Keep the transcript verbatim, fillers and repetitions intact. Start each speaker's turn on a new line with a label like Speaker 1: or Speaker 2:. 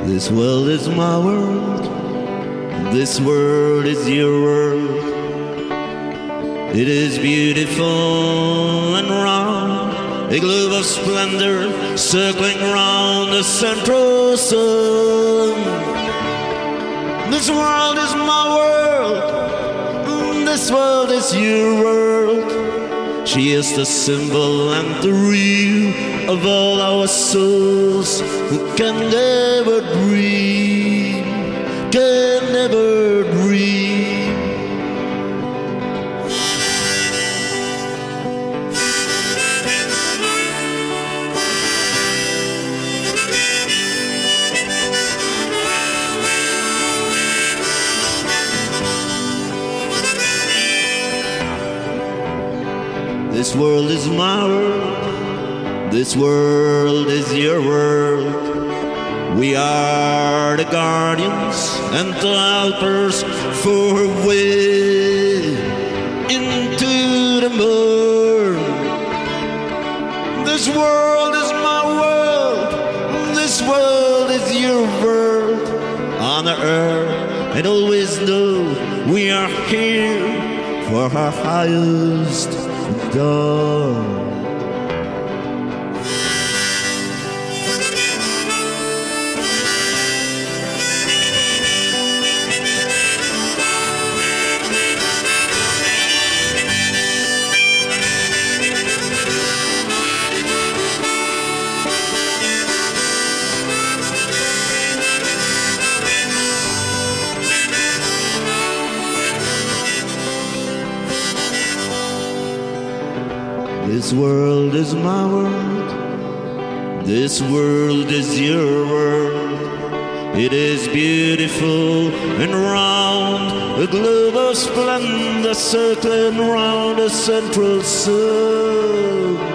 Speaker 1: This world is my world. This world is your world. It is beautiful and round, a globe of splendor circling round the central sun. This world is my world. This world is your world. She is the symbol and the real of all our souls who can never dream, can never dream. This world is my world. This world is your world. We are the guardians and the helpers for a way into the moon. This world is my world. This world is your world. On the earth, and always know we are here for our highest dawn. This world is my world. This world is your world. It is beautiful and round, a globe of splendor circling round a central sun.